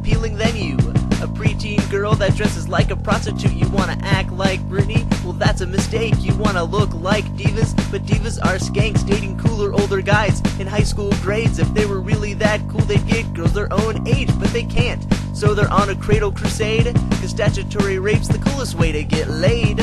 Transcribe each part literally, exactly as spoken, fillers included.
appealing than you. A preteen girl that dresses like a prostitute, you wanna act like Britney? Well, that's a mistake. You wanna look like divas, but divas are skanks dating cooler older guys in high school grades. If they were really that cool, they'd get girls their own age, but they can't. So they're on a cradle crusade, cause statutory rape's the coolest way to get laid.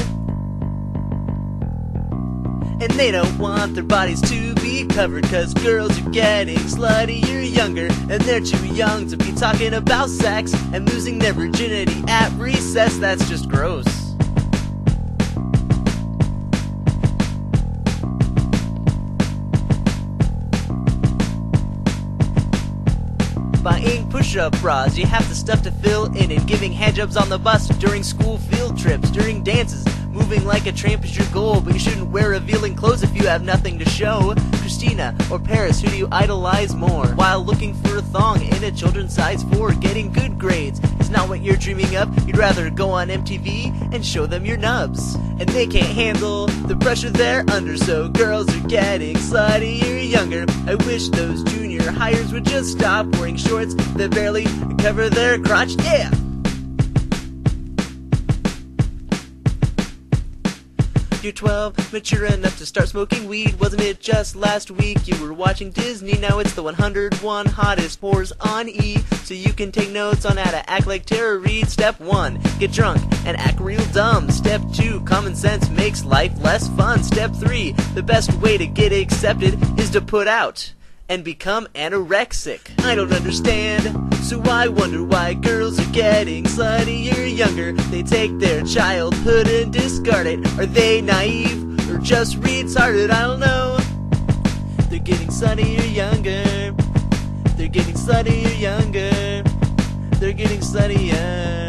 And they don't want their bodies to be covered, cause girls are getting sluttier younger, and they're too young to be talking about sex and losing their virginity at recess. That's just gross. Buying push-up bras, you have the stuff to fill in it. Giving handjobs on the bus during school field trips, during dances. Moving like a tramp is your goal, but you shouldn't wear revealing clothes if you have nothing to show. Christina or Paris, who do you idolize more? While looking for a thong in a children's size four, getting good grades is not what you're dreaming of. You'd rather go on M T V and show them your nubs. And they can't handle the pressure they're under, so girls are getting sluttier younger. I wish those junior hires would just stop wearing shorts that barely cover their crotch. Yeah! You're twelve, mature enough to start smoking weed. Wasn't it just last week you were watching Disney? Now it's the one hundred one hottest whores on E, so you can take notes on how to act like Tara Reid. Step one, get drunk and act real dumb. Step two, common sense makes life less fun. Step three, the best way to get accepted is to put out and become anorexic. I don't understand, so I wonder why girls are getting sluttier younger. They take their childhood and discard it. Are they naive or just retarded? I don't know. They're getting sluttier younger. They're getting sluttier younger. They're getting sluttier.